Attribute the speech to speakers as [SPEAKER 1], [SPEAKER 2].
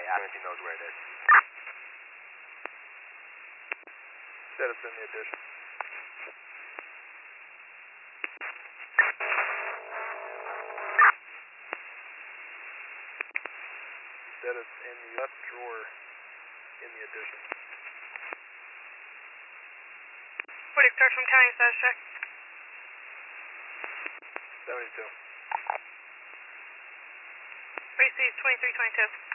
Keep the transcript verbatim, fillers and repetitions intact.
[SPEAKER 1] He knows where it is.
[SPEAKER 2] Said it's in the addition. Said it's in the left drawer in the addition.
[SPEAKER 3] forty start from county status check.
[SPEAKER 2] seventy-two.
[SPEAKER 3] Receive twenty-three twenty-two.